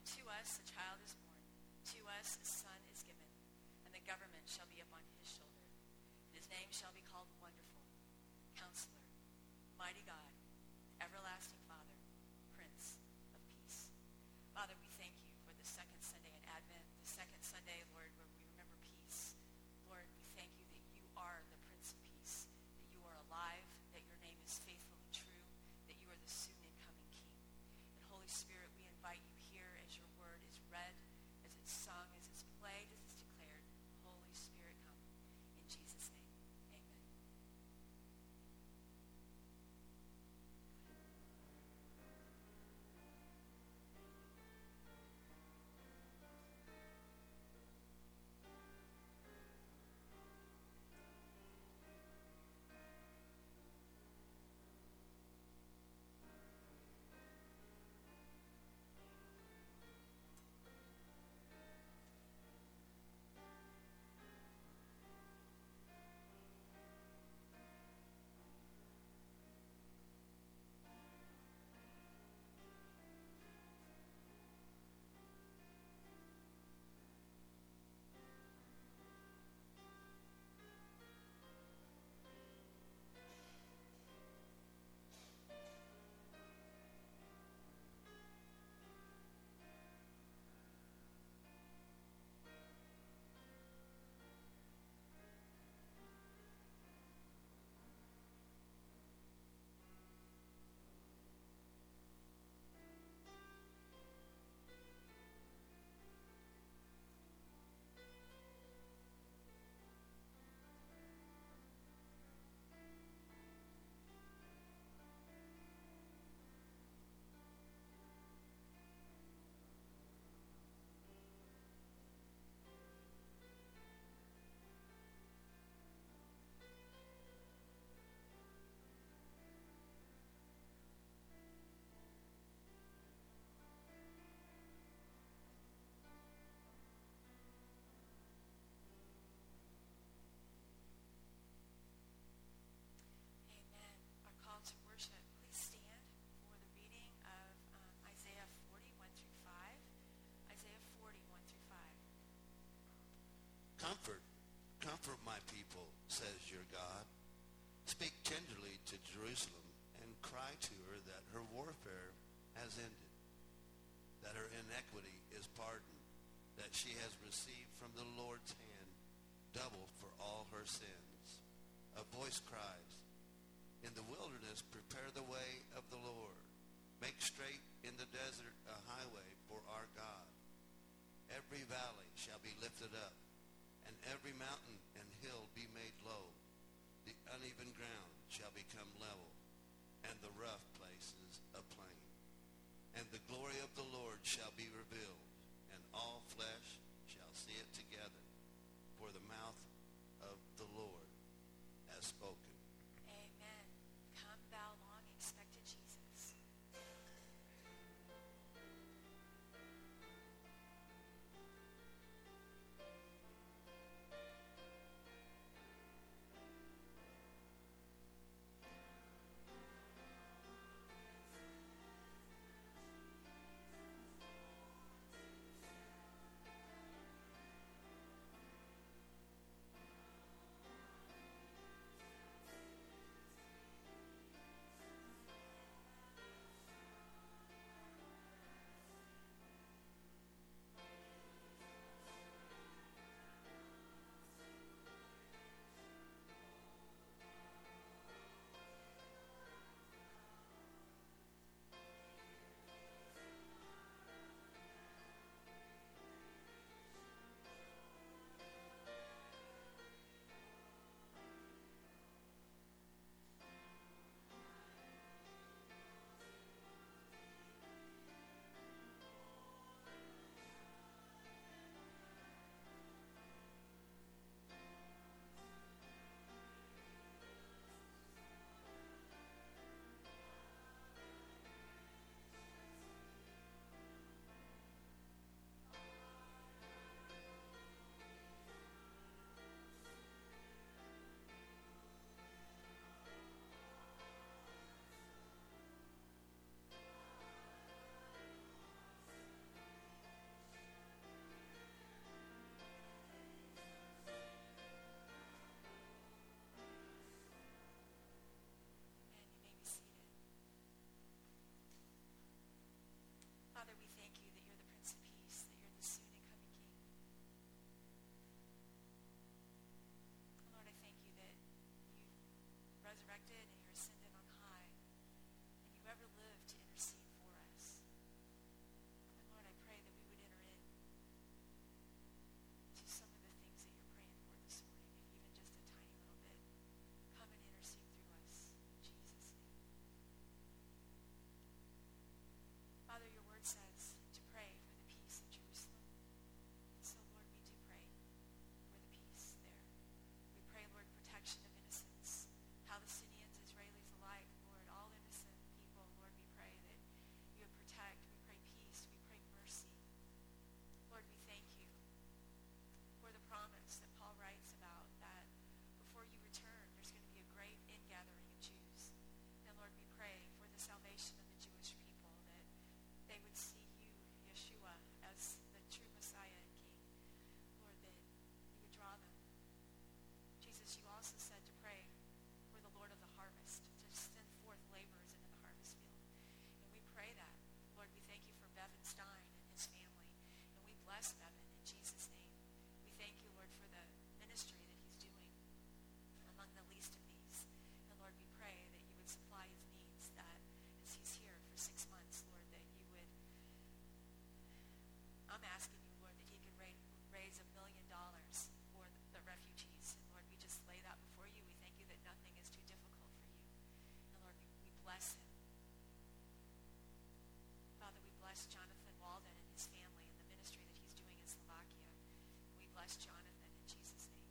to us a child is born, to us a son is given, and the government shall be upon his shoulder. And his name shall be called Wonderful, Counselor, Mighty God, Everlasting Father, Prince of Peace. Father, we thank you for the second Sunday in Advent, the second Sunday, Lord, where we remember peace. Lord, we thank you that you are the Prince of Peace, that you are alive, that your name is faithful and true, that you are the soon and coming King. And Holy Spirit, we invite you here as your word is read, as it's sung, as it's played, as it's declared. Holy Spirit, come. In Jesus' name, amen. Amen. Our call to worship. Please stand for the reading of Isaiah 40, 1 through 5. Isaiah 40, 1 through 5. Comfort my people, says your God. Speak tenderly to Jerusalem and cry to her that her warfare has ended, that her iniquity is pardoned, that she has received from the Lord's hand double for all her sins. A voice cries, in the wilderness prepare the way of the Lord. Make straight in the desert a highway for our God. Every valley shall be lifted up, and every mountain and hill be made low. The uneven ground shall become level, and the rough places a plain. And the glory of the Lord shall be revealed, and all flesh shall see it together, for the mouth of the Lord has spoken. Amen. Come thou long expected Jesus. bless Jonathan in Jesus' name.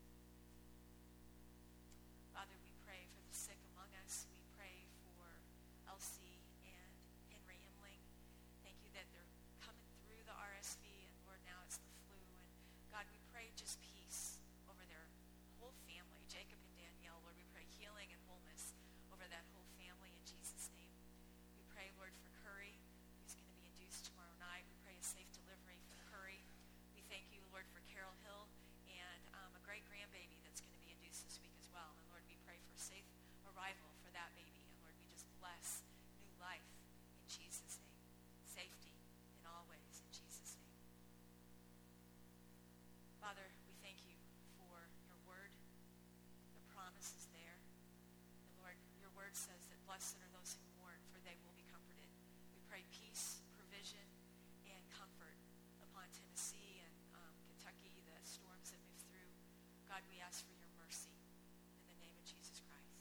Father, we pray for the sick among us. We pray for Elsie and Henry Emling. Thank you that they're coming through the RSV, and Lord, now it's the flu. And God, we pray just peace over their whole family, Jacob and Danielle. Lord, we pray healing and wholeness over that whole family in Jesus' name. We pray, Lord, for Curry, who's going to be induced tomorrow night. We pray a safe delivery for Curry. We thank you, Lord, for Carol Hill and a great grandbaby that's going to be induced this week as well. And Lord, we pray for safe arrival for that baby. And Lord, we just bless new life in Jesus' name. Safety in all ways in Jesus' name. Father, we thank you for your word. The promise is there. And Lord, your word says that blessed are those who mourn, for they will be comforted. We pray peace, provision, and comfort upon Tennessee and Kentucky, the storms that move through. God, we ask for your mercy in the name of Jesus Christ.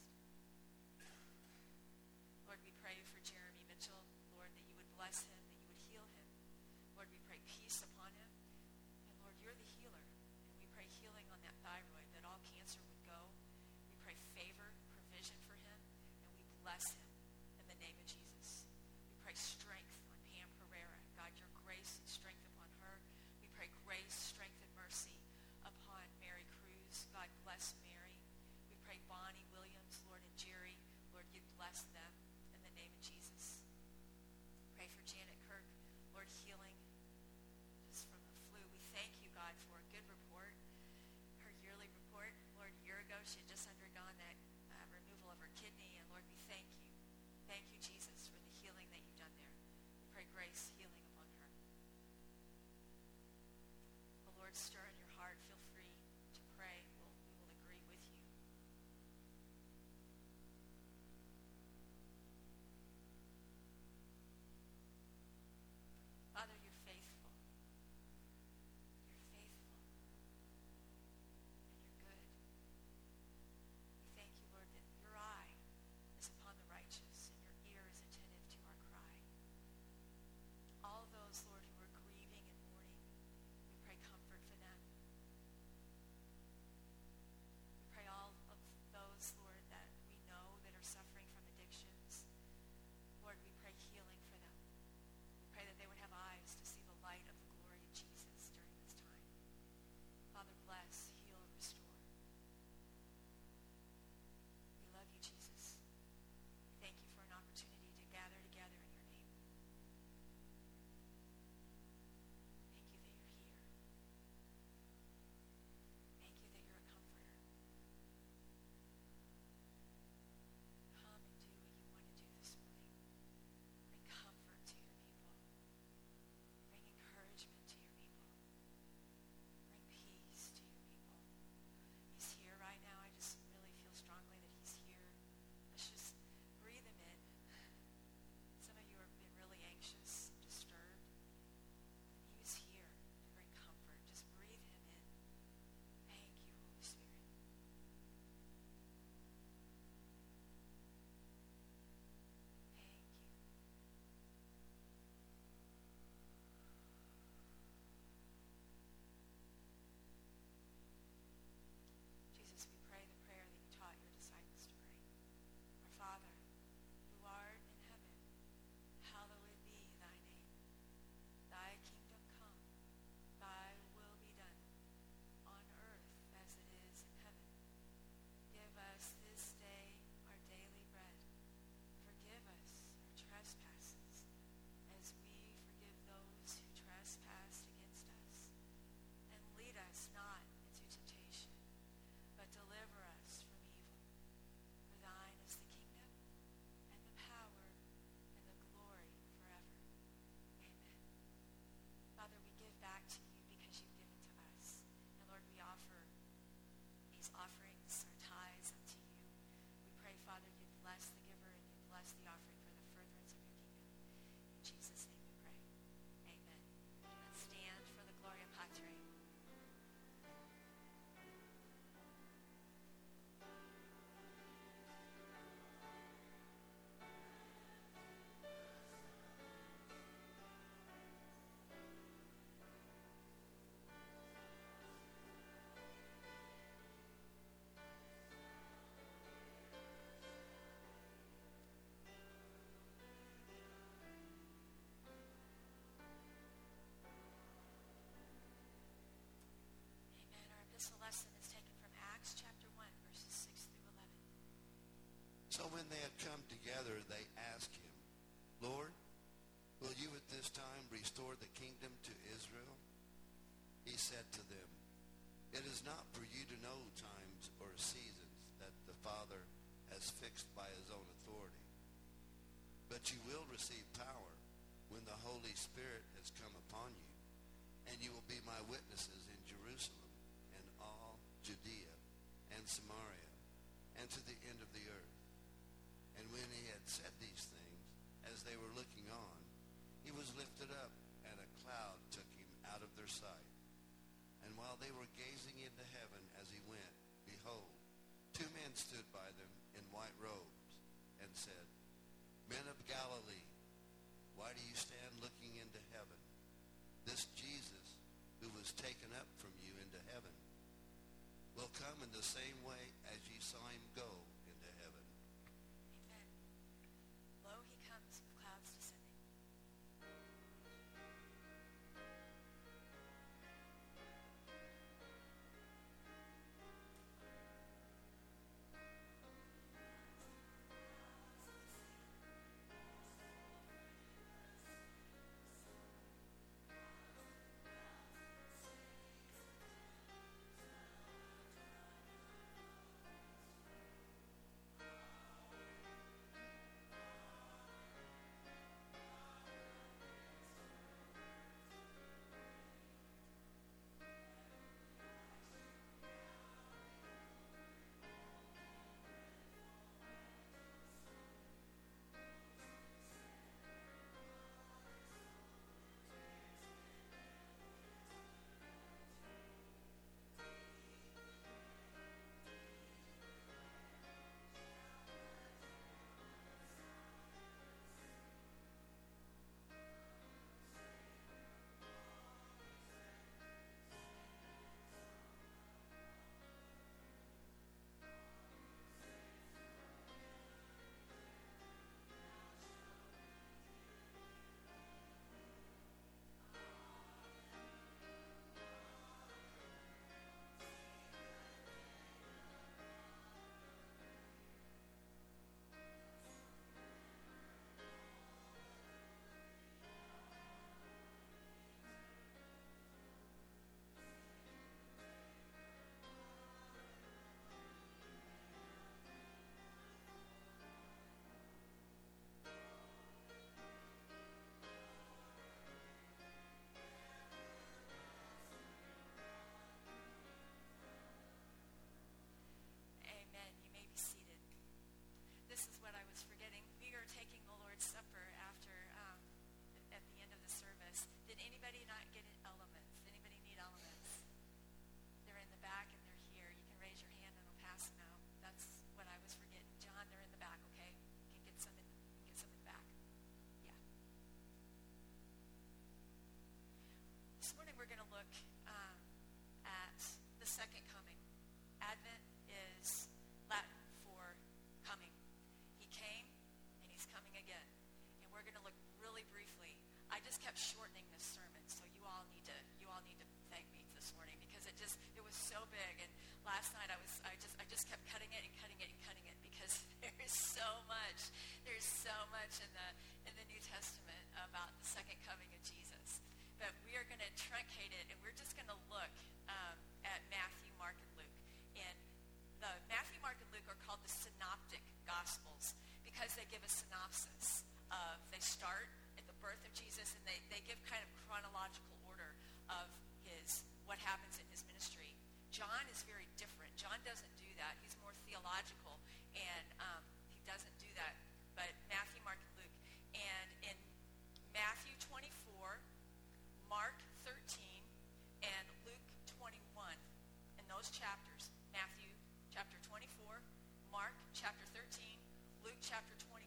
Lord, we pray for Jeremy Mitchell, Lord, that you would bless him, that you would heal him. Lord, we pray peace upon him. And Lord, you're the healer. And we pray healing on that thyroid, that all cancer would go. We pray favor, provision for him, and we bless him in the name of Jesus. We pray strength on Pam Pereira. God, your grace and strength upon her. We pray grace, strength, and mercy upon Mary Cruz. God, bless Mary. We pray Bonnie Williams, Lord, and Jerry. Lord, you bless them in the name of Jesus. Pray for Janet Kirk. Lord, healing just from the flu. We thank you, God, for a good report, her yearly report. Lord, a year ago she had just undergone that removal of her kidney. And Lord, we thank you. Thank you, Jesus, for the healing that you've done there. We pray grace, healing upon her. The Lord, stir in your heart. Feel free to pray. We will agree with you. Father, you're faithful. You're faithful. And you're good. We thank you, Lord, that your eye is upon the righteous and your ear is attentive to our cry. All those, Lord, who are grieving and mourning, we pray comfort for them. We pray all of those, Lord, that we know that are suffering from addictions. Lord, we pray healing for them. We pray that they would have eyes to see the light of the glory of Jesus during this time. Father, bless, heal, restore. We love you, Jesus. We thank you for an opportunity to gather together in your name. Thank you that you're here. Thank you that you're a comforter. Come and do what you want to do this morning. Bring comfort to your people. Bring encouragement to your people. Bring peace to your people. He's here right now. I just really feel strongly that he's here. Let's just breathe him in. Some of you have been really anxious, disturbed. And he was here to bring comfort. Just breathe him in. Thank you, Holy Spirit. Thank you. Jesus, we pray the prayer that you taught your disciples to pray. Our Father, who art in heaven, hallowed be thy name. Thy kingdom come, thy will be done, on earth as it is in heaven. Give us this day our daily bread. Forgive us our trespasses, as we forgive those who trespass against us. And lead us not into temptation, but deliver us from evil. For thine is the kingdom, and the power, and the glory forever. Amen. Father, we give back to you because you've given to us. And Lord, we offer these offerings, our tithes unto you. We pray, Father, you bless the giver and you bless the offering for the furtherance of your kingdom. In Jesus' name we pray. Amen. Let's stand for the Gloria Patri. they had come together, they asked him, Lord, will you at this time restore the kingdom to Israel? He said to them, it is not for you to know times or seasons that the Father has fixed by his own authority. But you will receive power when the Holy Spirit has come upon you, and you will be my witnesses in Jerusalem and all Judea and Samaria and to the end of the earth. And when he had said these things, as they were looking on, he was lifted up, and a cloud took him out of their sight. And while they were gazing into heaven as he went, behold, two men stood by them in white robes and said, Men of Galilee, why do you stand looking into heaven? This Jesus, who was taken up from you into heaven, will come in the same way as you saw him go into heaven. Amen. Lo, he comes with clouds descending. Amen. You may be seated. This is what I was forgetting. We are taking the Lord's Supper after, at the end of the service. Did anybody not get elements? Anybody need elements? They're in the back and they're here. You can raise your hand and I'll pass them out. That's what I was forgetting. John, they're in the back, okay? You can get some in the back. Yeah. This morning we're going to look at the second coming. Advent is Latin for coming. He came and he's coming again. And we're going to look really briefly. I just kept shortening this sermon, so you all need to thank me this morning because it was so big. And last night I just kept cutting it and cutting it and cutting it because there's so much in the New Testament about the second coming of Jesus. But we are going to truncate it, and we're just going to look at Matthew, Mark, and Luke. And the Matthew, Mark, and Luke are called the Synoptic Gospels because they give a synopsis of, they start at the birth of Jesus, and they give kind of chronological order of what happens in his ministry. John is very different. John doesn't do that. He's more theological, and he doesn't do that. But Matthew, Mark, and Luke. And in Matthew 24, Mark 13, and Luke 21, in those chapters, Matthew chapter 24, Mark chapter 13, Luke chapter 21,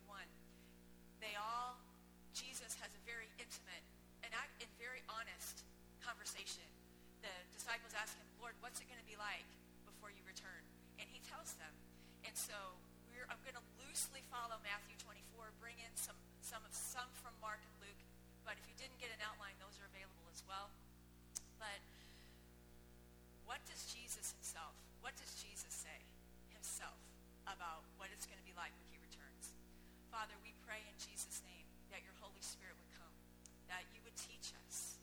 Jesus has a very intimate and very honest conversation. The disciples ask him, Lord, what's it going to be like before you return? And he tells them. And so I'm going to loosely follow Matthew 24, bring in some from Mark and Luke. But if you didn't get an outline, those are available as well. But what does Jesus say himself about what it's going to be like when he returns? Father, we pray in Jesus' name that your Holy Spirit would come, that you would teach us.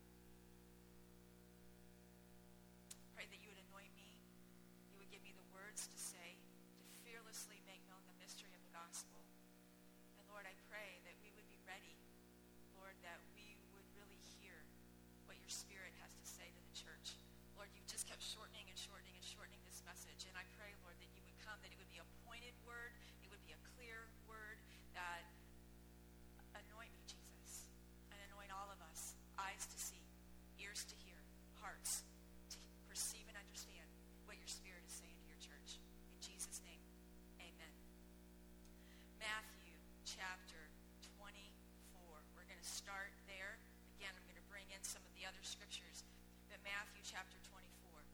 Pray that you would anoint me, you would give me the words to say, to fearlessly make known the mystery of the gospel. And Lord, I pray that we would be ready, Lord, that we would really hear what your Spirit has to say to the church. Lord, you just kept shortening and shortening and shortening this message. And I pray, Lord, that you would come, that it would be a pointed word, it would be a clear word, that anoint me, Jesus, and anoint all of us, eyes to see, ears to hear, hearts to perceive and understand what your Spirit is saying to your church. In Jesus' name, amen. Matthew chapter 24. We're going to start there. Again, I'm going to bring in some of the other scriptures. But Matthew chapter 24,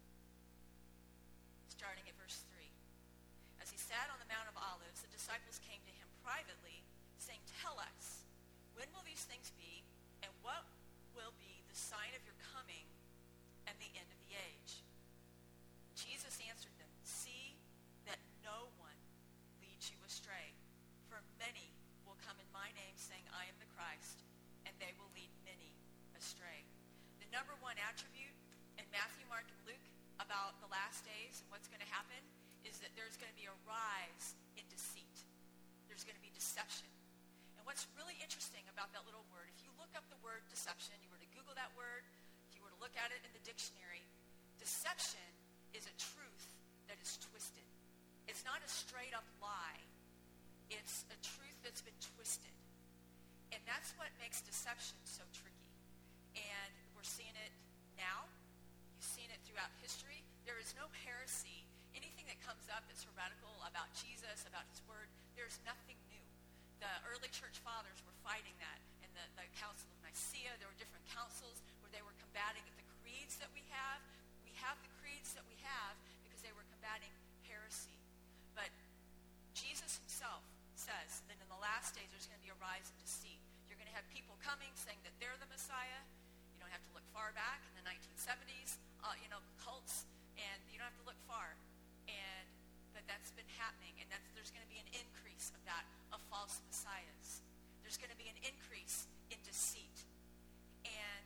starting at verse 3. As he sat on the Mount of Olives, the disciples came to him privately, saying, "Tell us, when will these things be, and what will be the sign of your coming and the end of the age?" Jesus answered them, "See that no one leads you astray. For many will come in my name, saying, 'I am the Christ,' and they will lead many astray." The number one attribute in Matthew, Mark, and Luke about the last days and what's going to happen is that there's going to be a rise in deceit. There's going to be deception. And what's really interesting about that little word, if you look up the word deception, you were to Google that word, if you were to look at it in the dictionary, deception is a truth that is twisted. It's not a straight up lie. It's a truth that's been twisted. And that's what makes deception so tricky. And we're seeing it now. You've seen it throughout history. There is no heresy. Anything that comes up that's heretical about Jesus, about his word, there's nothing new. The early church fathers were fighting that. In the Council of Nicaea, there were different councils where they were combating the creeds that we have. We have the creeds that we have because they were combating heresy. But Jesus himself says that in the last days there's going to be a rise in deceit. You're going to have people coming saying that they're the Messiah. You don't have to look far back in the 1970s, cults, and you don't have to look far. But that's been happening, and there's going to be an increase of that, of false messiahs. There's going to be an increase in deceit. And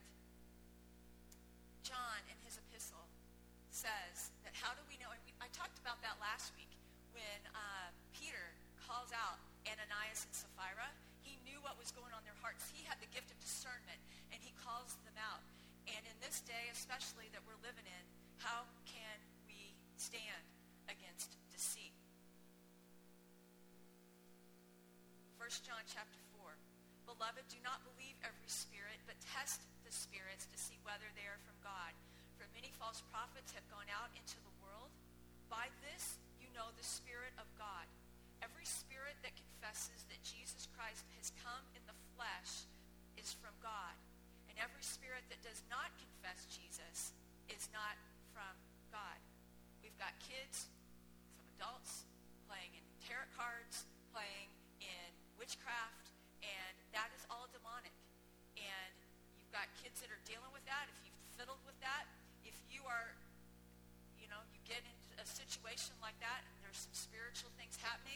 John, in his epistle, says that how do we know, and I talked about that last week, when Peter calls out Ananias and Sapphira. He knew what was going on in their hearts. He had the gift of discernment, and he calls them out. And in this day, especially that we're living in, how can we stand against deceit? 1 John chapter 4. Beloved, do not believe every spirit, but test the spirits to see whether they are from God. For many false prophets have gone out into the world. By this you know the Spirit of God. Every spirit that confesses that Jesus Christ has come in the flesh is from God. And every spirit that does not confess Jesus is not from God. We've got kids, some adults, playing in tarot cards, playing in witchcraft, and that is all demonic. And you've got kids that are dealing with that. If you've fiddled with that, if you are, you get into a situation like that, and there's some spiritual things happening,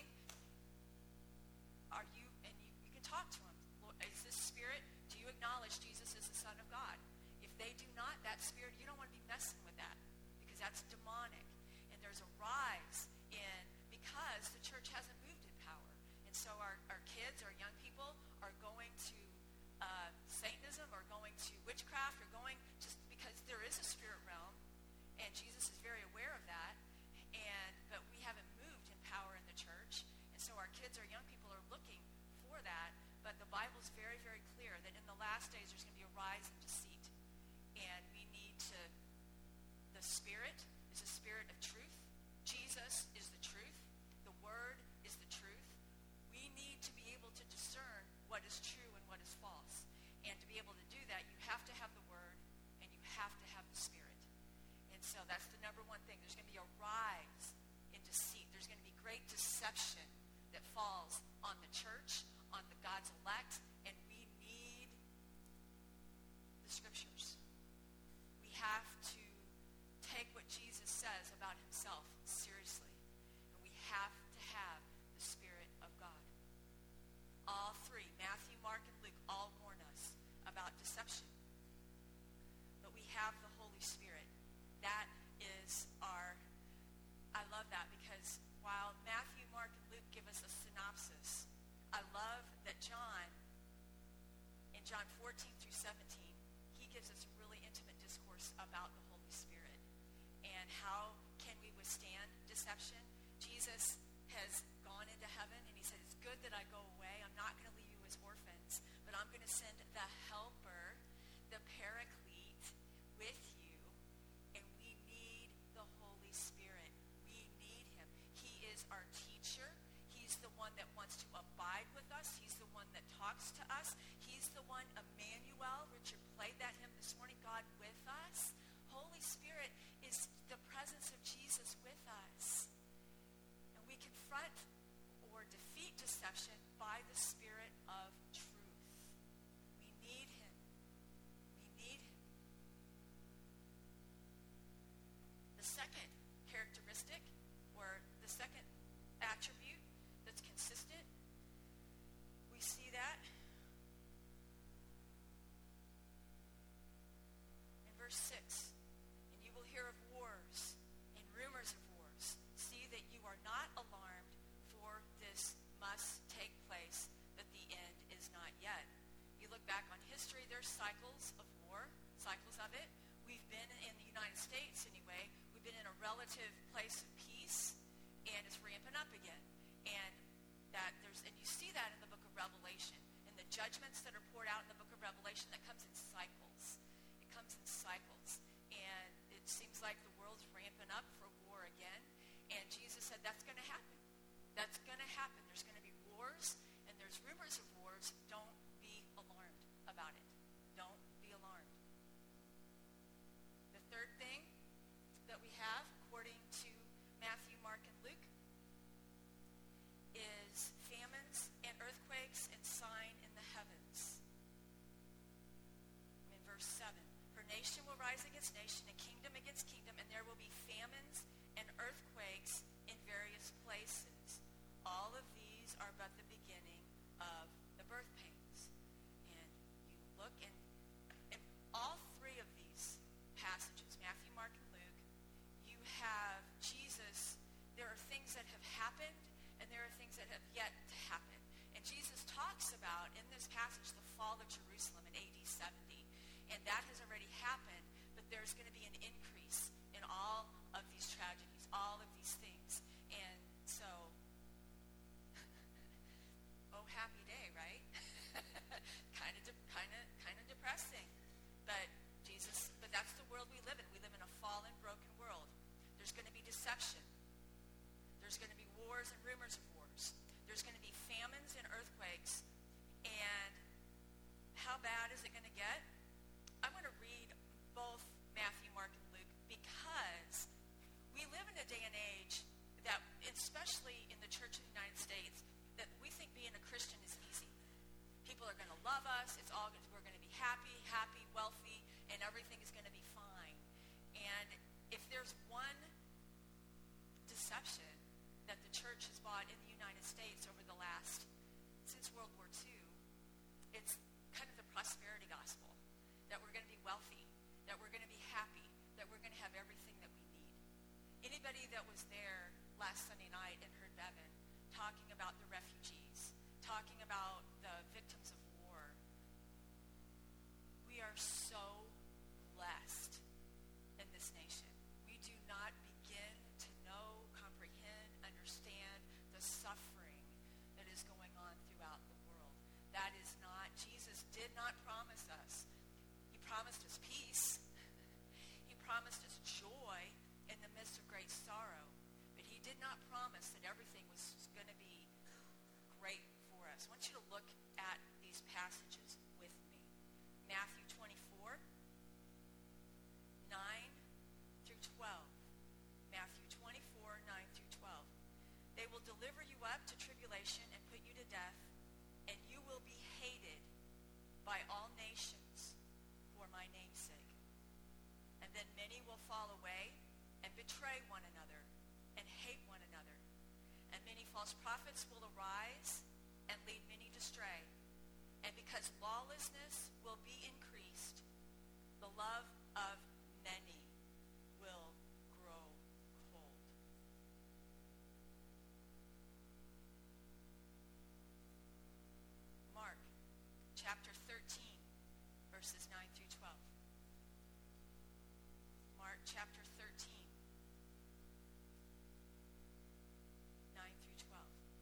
you can talk to them. Lord, is this spirit, do you acknowledge Jesus is the Son of God? If they do not, that spirit, you don't want to be messing with that, because that's demonic. And there's a rise because the church hasn't moved in power. And so our kids, our young people are going to Satanism, or going to witchcraft, or going just because there is a spirit realm, and Jesus is very aware of that. But we haven't moved in power in the church, and so our kids, our young people are looking for that. But the Bible's very, very clear that in the last days there's going to be a rise in deceit, and we need to. The Spirit is a spirit of truth. Jesus is the truth. The Word is the truth. We need to be able to discern what is true and what is false. And to be able to do that, you have to have the Word, and you have to have the Spirit. And so that's the number one thing. There's going to be a rise in deceit. There's going to be great deception that falls on the church, on the God's elect, and we need the Scriptures. We have to take what Jesus says about himself seriously, and we have to have the Spirit of God. Holy Spirit. That is I love that because while Matthew, Mark, and Luke give us a synopsis, I love that John, in John 14 through 17, he gives us a really intimate discourse about the Holy Spirit and how can we withstand deception. Jesus has gone into heaven and he said, it's good that I go away. I'm not going to leave you as orphans, but I'm going to send the helper, the paraclete, with you, and we need the Holy Spirit. We need him. He is our teacher. He's the one that wants to abide with us. He's the one that talks to us. He's the one, Emmanuel. Richard played that hymn this morning, God with us. Holy Spirit is the presence of Jesus with us. And we confront or defeat deception by the Spirit of truth. We need him. We need him. The second characteristic, or the second attribute that's consistent, we see that in verse 6. And you will hear of wars and rumors of wars. See that you are not alarmed, for this must take place, but the end is not yet. You look back on history, there's cycles of war, cycles of it. We've been in the United States anyway, we've been in a relative place of peace, and it's ramping up again. And you see that in the book of Revelation, in the judgments that are poured out in the book of Revelation, that comes in cycles. It comes in cycles. And it seems like the world's ramping up for war again. And Jesus said that's going to happen. That's going to happen. There's going to be wars, and there's rumors of wars. Don't be alarmed about it. Don't be alarmed. The third thing that we have, according to Matthew, Mark, and Luke, is famines and earthquakes and sign in the heavens. In verse 7, for nation will rise against nation and kingdom against kingdom, and there will be famines and earthquakes in various places. All of these are but the beginning of the birth pains. And you look, and in all three of these passages, Matthew, Mark, and Luke, you have Jesus. There are things that have happened, and there are things that have yet to happen. And Jesus talks about, in this passage, the fall of Jerusalem in AD 70. And that has already happened, but there's going to be an increase in all of these tragedies, all of these things. And so, oh, happy day, right? kind of depressing. But that's the world we live in. We live in a fallen, broken world. There's going to be deception. There's going to be wars and rumors of wars. There's going to be famines and earthquakes. And how bad is it going to get? I want to read both Matthew, Mark, and Luke because we live in a day and age that, especially in the Church of the United States, that we think being a Christian is easy. People are going to love us. We're going to be happy, wealthy, and everything is going to be fine. And if there's one deception that the church has bought in the United States since World War II, it's kind of the prosperity gospel, that we're going to be wealthy, that we're going to be happy, that we're going to have everything that we need. Anybody that was there last Sunday night and heard Bevan talking about the refugees, talking about the victims of war, we are so blessed in this nation. We do not begin to know, comprehend, understand the suffering that is going on throughout the world. That is not, Jesus did not promise us. He promised us peace. He promised us joy in the midst of great sorrow. But he did not promise that everything was going to be great for us. I want you to look at these passages with me. Matthew 24, 9 through 12. Matthew 24, 9 through 12. They will deliver you up to tribulation and put you to death, and you will be hated by all nations for my name's sake. And then many will fall away and betray one another and hate one another. And many false prophets will arise and lead many astray. And because lawlessness will be increased, the love of many chapter 13, 9 through 12.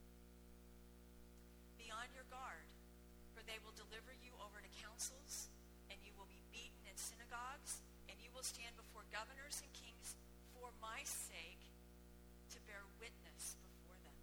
Be on your guard, for they will deliver you over to councils, and you will be beaten in synagogues, and you will stand before governors and kings for my sake to bear witness before them.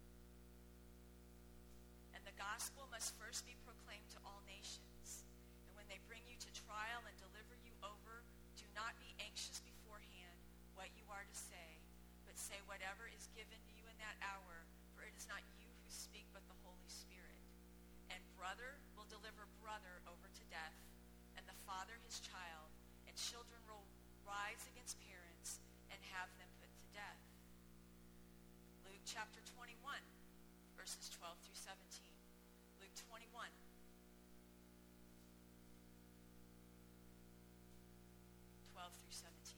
And the gospel must first be proclaimed to all nations. And when they bring you to trial and deliver you over, do not be anxious beforehand what you are to say, but say whatever is given to you in that hour, for it is not you who speak, but the Holy Spirit. And brother will deliver brother over to death, and the father his child, and children will rise against parents and have them put to death. Luke chapter 21, verses 12 through 17. Luke 21. Through 17.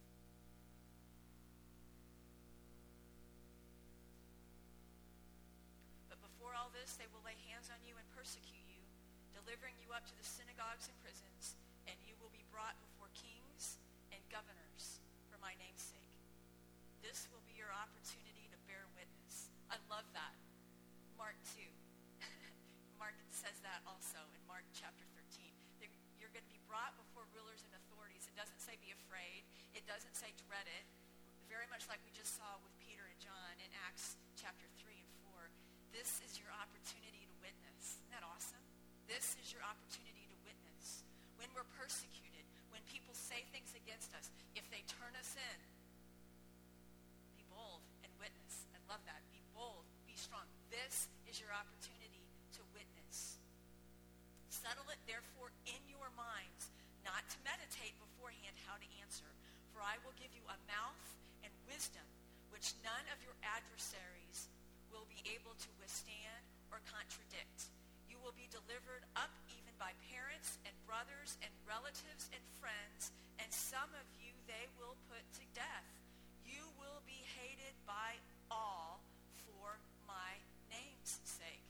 But before all this, they will lay hands on you and persecute you, delivering you up to the synagogues and prisons, and you will be brought before kings and governors for my name's sake. This will be your opportunity to bear witness. I love that. Mark 2. Mark says that also in Mark chapter 13. You're going to be brought before rulers and authorities. It doesn't say be afraid. It doesn't say dread it. Very much like we just saw with Peter and John in Acts chapter 3 and 4. This is your opportunity to witness. Isn't that awesome? This is your opportunity to witness. When we're persecuted, when people say things against us, if they turn us in, be bold and witness. I love that. Be bold. Be strong. This is your opportunity to witness. Settle it, therefore, in your minds, not to meditate beforehand how to answer. For I will give you a mouth and wisdom, which none of your adversaries will be able to withstand or contradict. You will be delivered up even by parents and brothers and relatives and friends, and some of you they will put to death. You will be hated by all for my name's sake.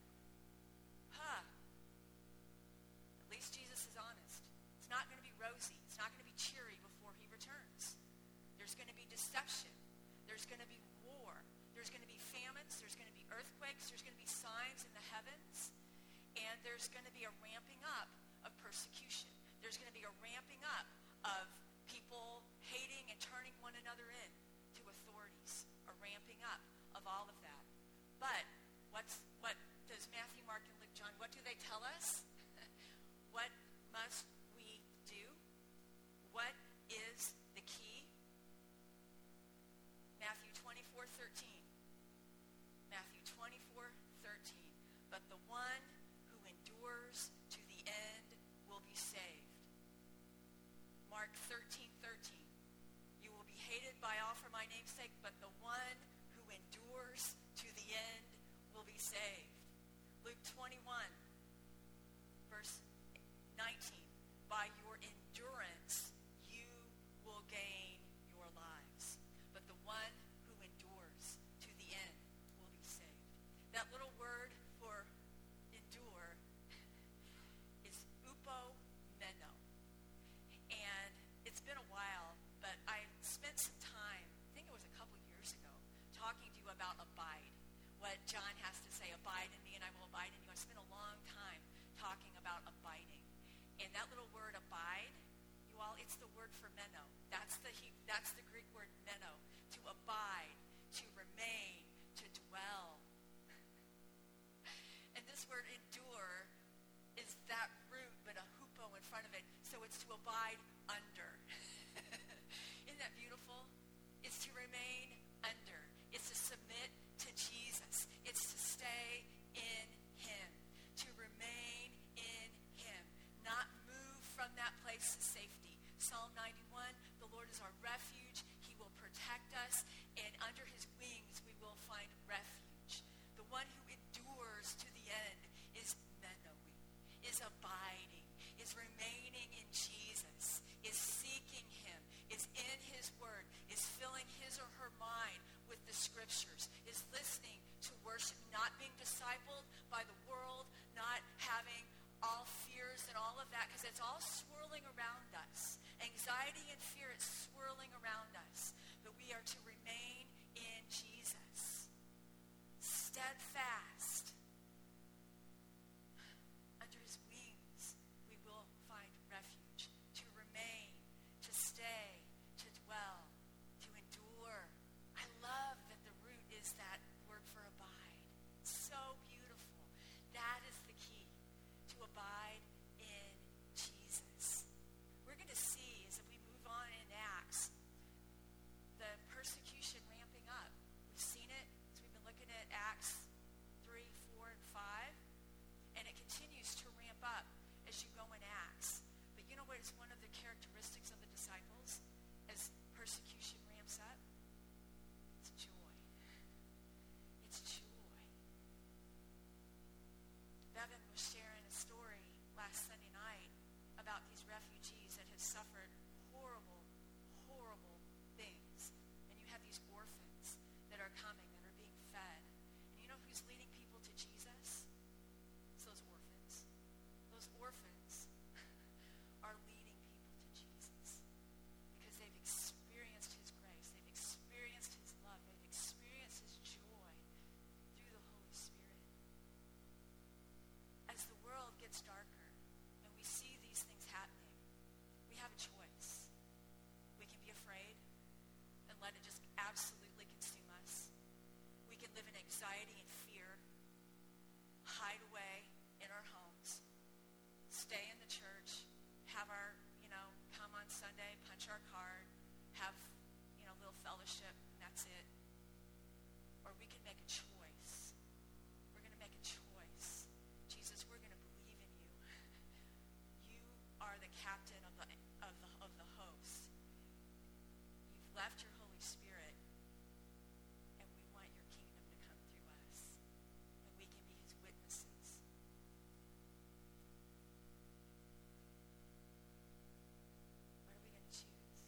At least Jesus is honest. It's not going to be rosy. It's not going to be cheery before he returns. There's going to be deception. There's going to be war. There's going to be famines. There's going to be earthquakes. There's going to be signs in the heavens. And there's going to be a ramping up of persecution. There's going to be a ramping up of people hating and turning one another in to authorities. A ramping up of all of that. But what does Matthew, Mark, and Luke, John, what do they tell us? What must we do? What is the key? Matthew 24:13. Matthew 24:13. But the one who endures to the end will be saved. Mark 13:13. You will be hated by all for my name's sake, but the one who endures to the end will be saved. Luke 21, verse 19. By your endurance you will gain your lives, but the one who endures to the end will be saved. That little word for endure is upomeno. And it's been a while, but I spent some time, I think it was a couple years ago, talking to you about abide. What John has to say, abide in me and I will abide in you. I spent a long time talking about abiding. And that little word abide, you all, it's the word for meno. That's the Greek word meno. To abide, to remain, to dwell. And this word endure is that root, but a hupo in front of it. So it's to abide under. Isn't that beautiful? It's to remain under. It's to submit to Jesus. It's to stay in him. To remain in him. Not move from that place of safety. Psalm 91, the Lord is our refuge. He will protect us, and under his wings we will find refuge. The one who endures to the end is menoing, is abiding, is remaining in Jesus, is seeking him, is in his word, is filling his or her mind with the scriptures, is listening to worship, not being discipled by the world, not having all fears and all of that, because it's all swirling around us. Anxiety and fear, it's swirling steadfast. Under his wings we will find refuge, to remain, to stay, to dwell, to endure. I love that the root is that word for abide. So beautiful. That is the key, to abide in Jesus. We're going to see as we move on in Acts, the persecution ramping up. We've seen it as we've been looking at Acts 3, 4, and 5. And it continues to ramp up as you go in Acts. But you know what is one of the characteristics of the disciples as persecution ramps up? It's joy. It's joy. Bevan was sharing a story last Sunday night about these refugees that have suffered horrible, horrible things. And you have these orphans that are coming, that are being fed. And you know who's leading people to Jesus? It's those orphans. Those orphans are leading people to Jesus because they've experienced his grace. They've experienced his love. They've experienced his joy through the Holy Spirit. As the world gets darker and we see these things happening, we have a choice. We can be afraid and let it just absolutely consume us. We can live in anxiety and fear, hide away in our homes, stay in the church, have our, come on Sunday, punch our card, have, little fellowship, and that's it. Or we can make a choice. We're going to make a choice. Jesus, we're going to believe in you. You are the captain of the host. You've left your Holy Spirit, and we want your kingdom to come through us, and we can be his witnesses. What are we going to choose?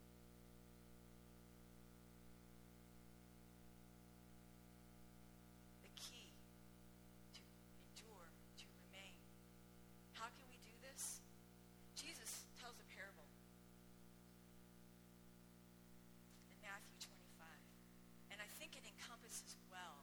The key to endure, to remain. How can we do this? Jesus tells a parable in Matthew 25. And I think it encompasses well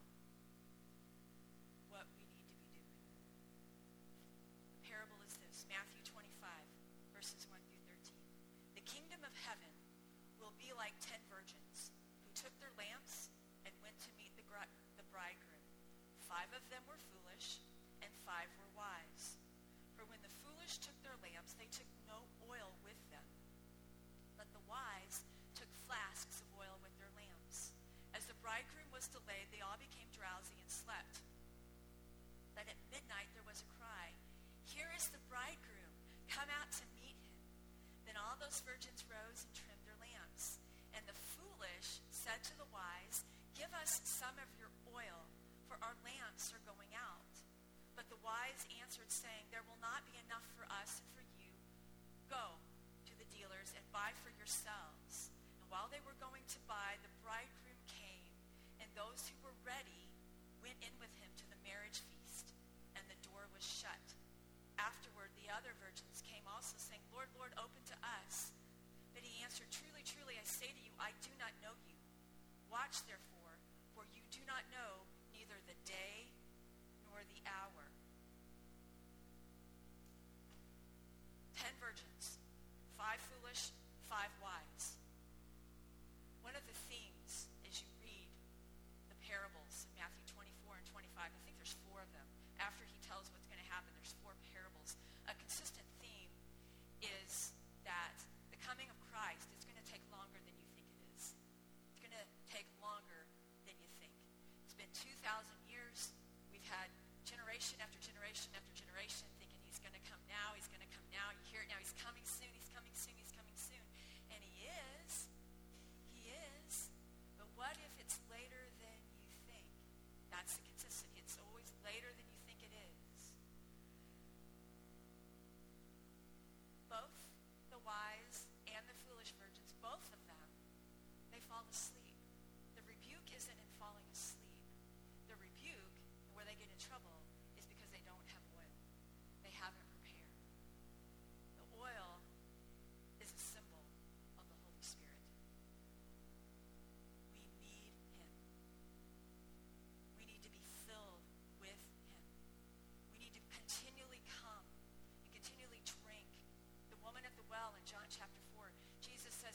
what we need to be doing. The parable is this, Matthew 25, verses 1 through 13. The kingdom of heaven will be like 10 virgins who took their lamps and went to meet the bridegroom. 5 of them were foolish, and 5 were wise. For when the foolish took their lamps, they took no oil with them. But the wise took flasks of oil with their lamps. As the bridegroom was delayed, they all became drowsy and slept. But at midnight there was a cry, "Here is the bridegroom, come out to meet him." Then all those virgins rose and trimmed their lamps. And the foolish said to the wise, "Give us some of your oil, for our lamps are going out." But the wise answered, saying, "There will not be enough for us and for you. Go to the dealers and buy for yourselves." And while they were going to buy, the bridegroom came, and those who were ready went in with him to the marriage feast, and the door was shut. Afterward, the other virgins came also, saying, "Lord, Lord, open to us." But he answered, "Truly, truly, I say to you, I do not know you. Watch therefore, for you do not know neither the day nor the hour." 10 virgins, 5 foolish, 5 wise. One of the themes as you read the parables in Matthew 24 and 25, I think there's 4 of them. After he tells what's going to happen, there's 4 parables. A consistent theme is that the coming of Christ is going to take longer than you think it is. It's going to take longer than you think. It's been 2,000 years. We've had generation after generation after generation thinking he's going to come now, he's going to come now. You hear it now, he's coming soon, he's coming soon, he's coming soon. And he is.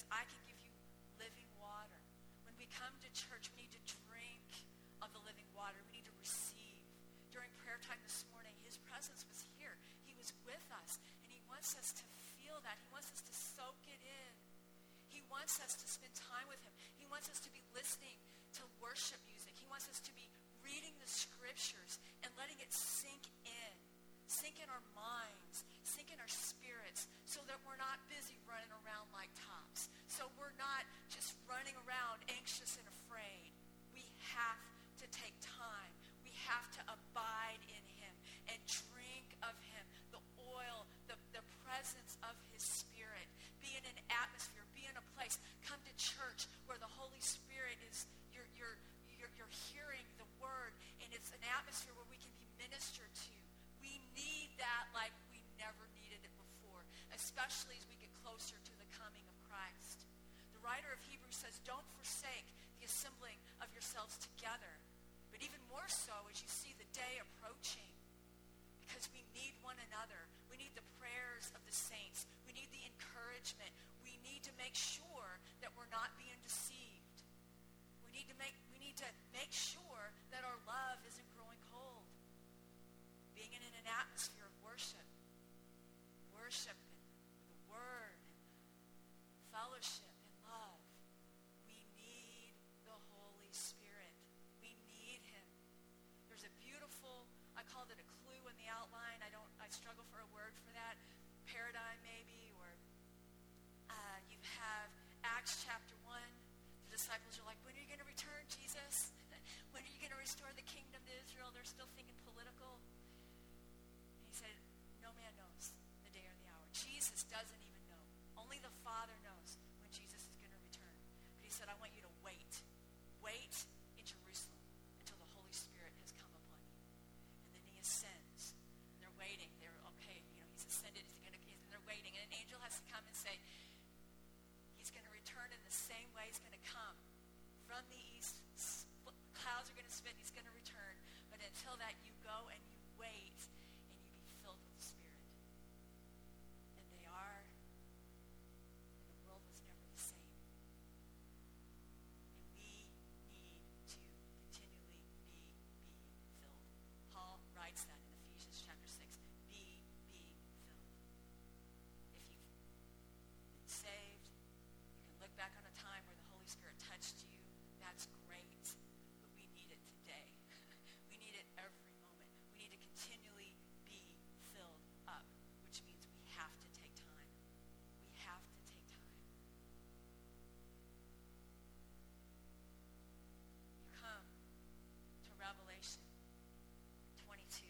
I can give you living water. When we come to church, we need to drink of the living water. We need to receive. During prayer time this morning, his presence was here. He was with us, and he wants us to feel that. He wants us to soak it in. He wants us to spend time with him. He wants us to be listening to worship music. He wants us to be reading the scriptures and letting it sink in our minds, sink in our spirits, so that we're not busy running around like tops. So we're not just running around anxious and afraid. We have to take time. We have to abide in him and drink of him, the oil, the presence of his spirit. Be in an atmosphere, be in a place. Come to church where the Holy Spirit is, you're hearing the word, and it's an atmosphere where we can be ministered to. We need that like we never needed it before, especially as we get closer to the coming of Christ. The writer of Hebrews says, don't forsake the assembling of yourselves together, but even more so as you see the day approaching, because we need one another. We need the prayers of the saints. We need the encouragement. We need to make sure that we're not being deceived. We need to make sure that our love isn't growing cold. Being in an atmosphere of worship and the word, and fellowship and love. We need the Holy Spirit. We need him. There's a beautiful, I called it a clue in the outline. I struggle for a word for that. Paradigm maybe, or you have Acts chapter 1. The disciples are like, when are you going to return, Jesus? When are you going to restore the kingdom to Israel? They're still thinking political. And he said, no man knows the day or the hour. Jesus doesn't even know. Only the Father knows when Jesus is going to return. But he said, I want you to wait. Wait in Jerusalem until the Holy Spirit has come upon you. And then he ascends. And they're waiting. They're okay. He's ascended. And they're waiting. And an angel has to come and say, he's going to return in the same way he's going to come from the east. Clouds are going to spit. He's going to return. But until that, you go and you wait and you be filled with the Spirit. And they are. And the world was never the same. And we need to continually be being filled. Paul writes that in Ephesians chapter 6. Be being filled. If you've been saved, you can look back on a time where the Holy Spirit touched you. That's great. But we need it today. We need it every moment. We need to continually be filled up, which means we have to take time. We have to take time. You come to Revelation 22.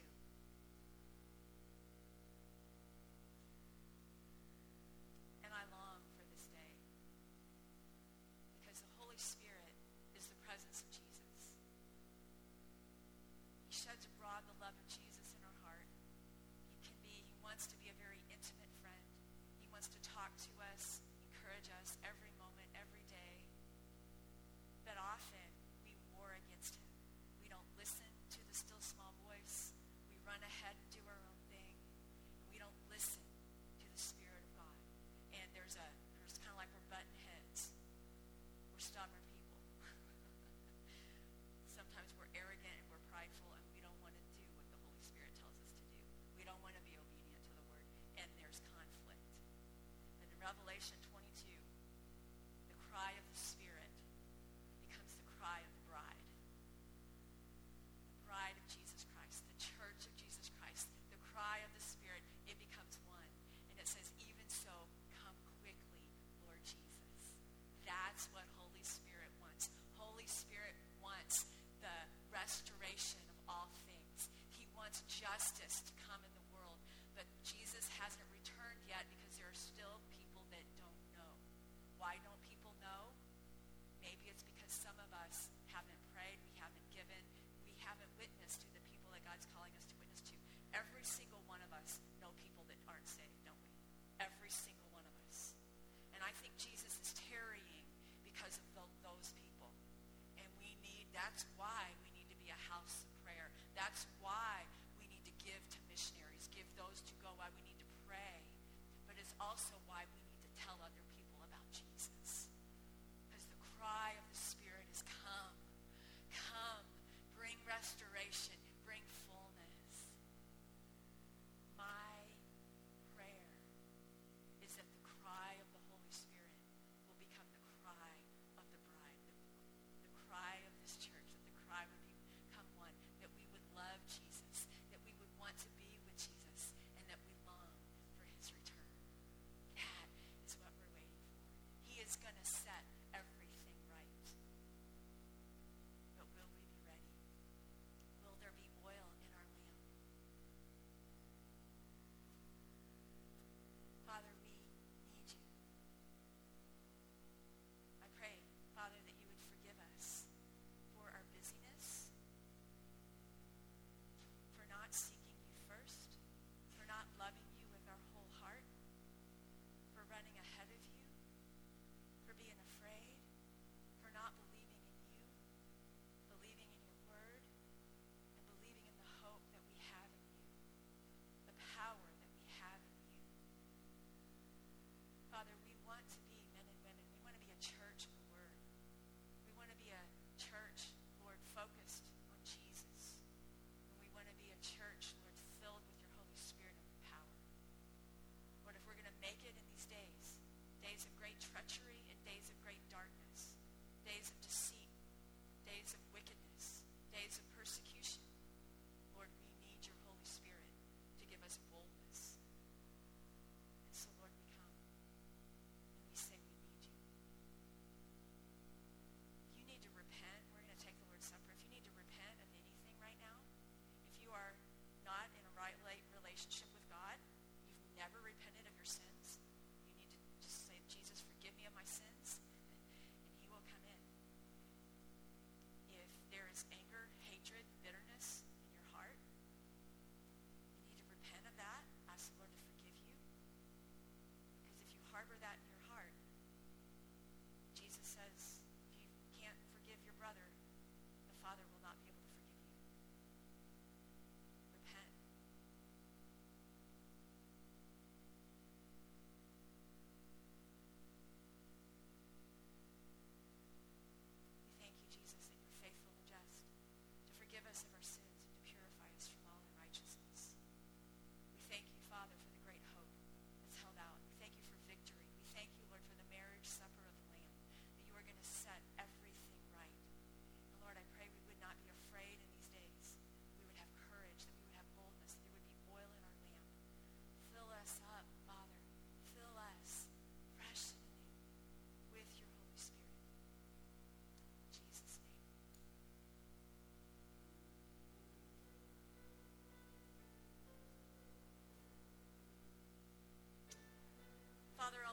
And I long for this day, because the Holy Spirit is the presence of Jesus. He sheds abroad the love of Jesus in our heart. He wants to be a very intimate friend. He wants to talk to us, encourage us every moment, every day. But often we war against him. We don't listen to the still small voice. We run ahead and do our own thing. We don't listen to the Spirit of God. And there's kind of like we're butting heads. We're stubborn people. Sometimes we're arrogant and we're prideful, and we don't want to do what the Holy Spirit tells us to do. We don't want to be obedient to the word, and there's conflict. But in Revelation 22, the cry of the Spirit becomes the cry of the bride. The bride of Jesus Christ, the church of Jesus Christ, the cry of the Spirit, it becomes one. And it says, even so, come quickly, Lord Jesus. That's what Holy Spirit wants. Holy Spirit wants the restoration of all things. He wants justice to come in the world. But Jesus hasn't returned yet because there are still people that don't know. Why don't people know? Maybe it's because some of us haven't prayed, we haven't given, we haven't witnessed to the people that God's calling us to witness to. Every single one of us know people that aren't saved, don't we? Every single one of us. And I think Jesus is tarrying because of those people. And that's why we need to be a house of prayer. That's why we need to give to missionaries, give those to go, why we need to pray. But it's also why we need to tell other people about Jesus.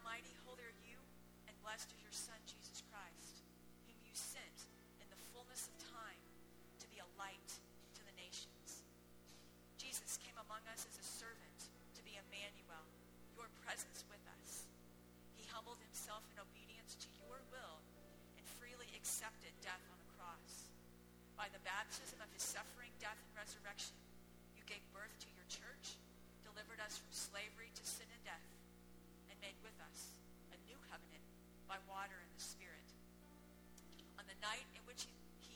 Almighty, holy are you, and blessed is your Son, Jesus Christ, whom you sent in the fullness of time to be a light to the nations. Jesus came among us as a servant to be Emmanuel, your presence with us. He humbled himself in obedience to your will and freely accepted death on the cross. By the baptism of his suffering, death, and resurrection, you gave birth to your church, delivered us from slavery to sin and death, and made with us a new covenant by water and the Spirit. On the night in which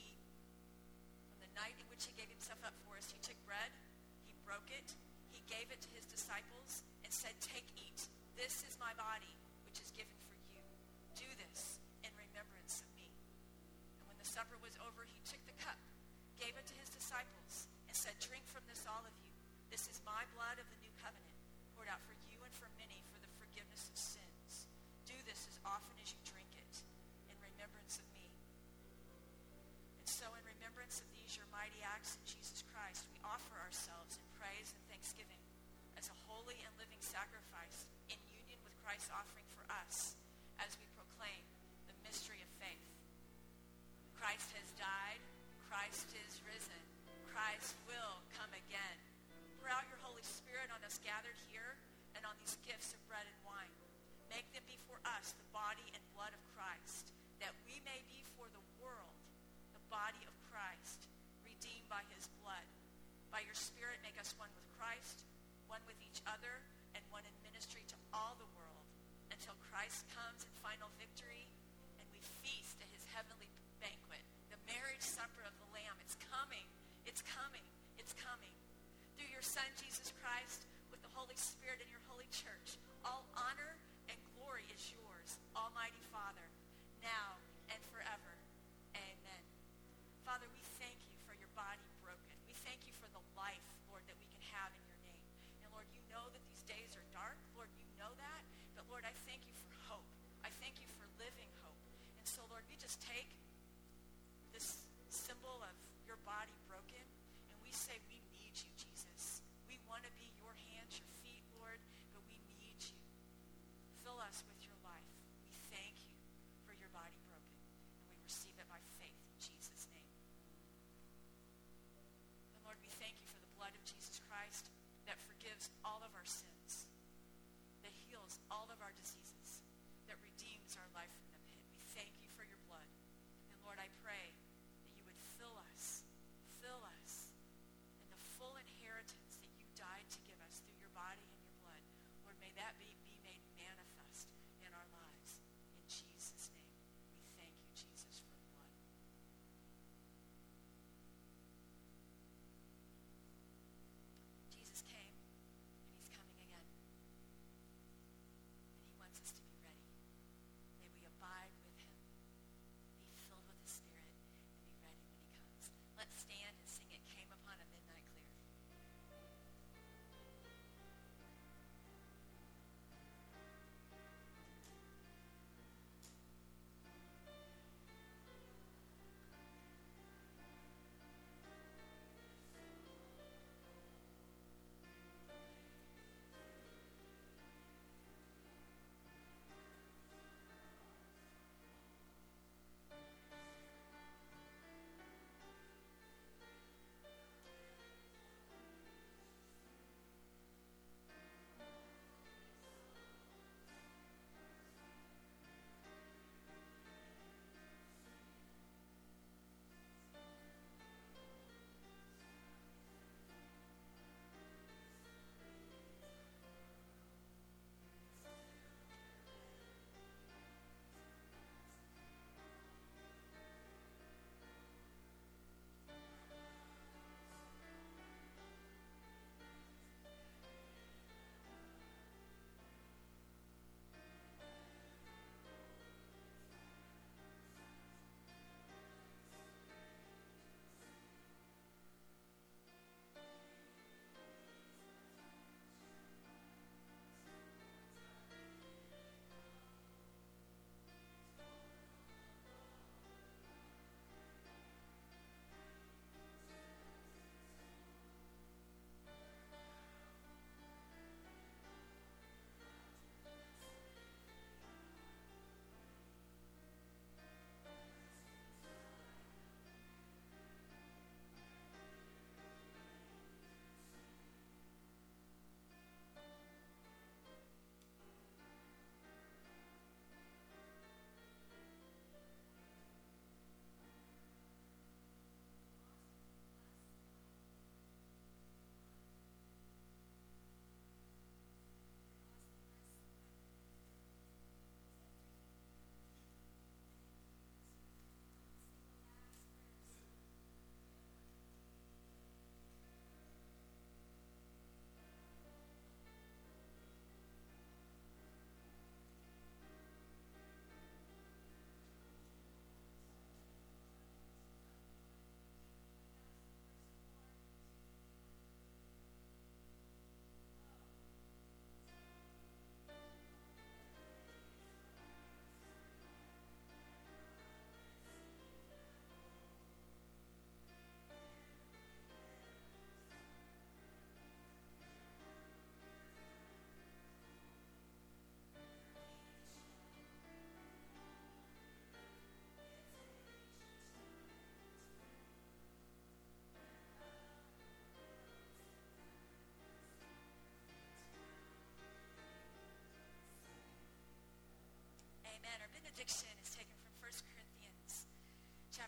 he gave himself up for us, he took bread, he broke it, he gave it to his disciples, and said, "Take, eat. This is my body, which is given for you. Do this in remembrance of me." And when the supper was over, he took the cup, gave it to his disciples, and said, "Drink from this, all of you. This is my blood of the new covenant, poured out for you and for many for the forgiveness of sins. Do this as often as you drink it in remembrance of me." And so in remembrance of these, your mighty acts in Jesus Christ, we offer ourselves in praise and thanksgiving as a holy and living sacrifice in union with Christ's offering for us as we proclaim the mystery of faith. Christ has died. Christ is risen. Christ will come again. Pour out your Holy Spirit on us gathered here and on these gifts of bread and wine. Make them be for us the body and blood of Christ, that we may be for the world the body of Christ, redeemed by his blood. By your Spirit, make us one with Christ, one with each other, and one in ministry to all the world, until Christ comes in final victory and we feast at his heavenly banquet, the marriage supper of the Lamb. It's coming. It's coming. It's coming. Through your Son, Jesus Christ, with the Holy Spirit and your holy church, all honor and glory is yours, Almighty Father, now and forever. Amen. Father, we thank you for your body broken. We thank you for the life, Lord, that we can have in your name. And Lord, you know that these days are dark. Lord, you know that. But Lord, I thank you for hope. I thank you for living hope. And so, Lord, we just take this symbol of your body broken, and we say we need you, Jesus. We want to be your hands, your feet, Lord, but we need you. Fill us with your life. We thank you for your body broken, and we receive it by faith in Jesus' name. And Lord, we thank you for the blood of Jesus Christ that forgives all of our sins, that heals all of our diseases, that redeems our life from the pit. We thank you for your blood. And Lord, I pray that you would fill us in the full inheritance that you died to give us through your body and your blood. Lord, may that be made manifest in our lives. In Jesus' name, we thank you, Jesus, for the blood. Jesus came, and he's coming again.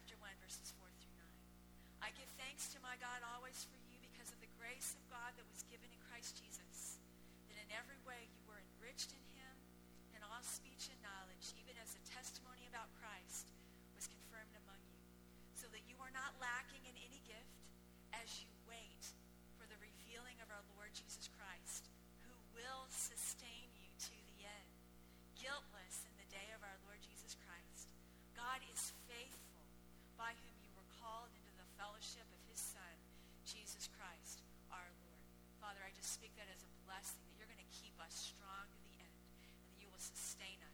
chapter 1, verses 4 through 9. I give thanks to my God always for you because of the grace of God that was given in Christ Jesus, that in every way you were enriched in him, in all speech and knowledge, even as the testimony about Christ was confirmed among you, so that you are not lacking in any gift as you wait for the revealing of our Lord Jesus Christ, who will sustain you to the end, guiltless in the day of our Lord Jesus Christ. God is faithful, by whom you were called into the fellowship of his Son, Jesus Christ, our Lord. Father, I just speak that as a blessing, that you're going to keep us strong to the end, and that you will sustain us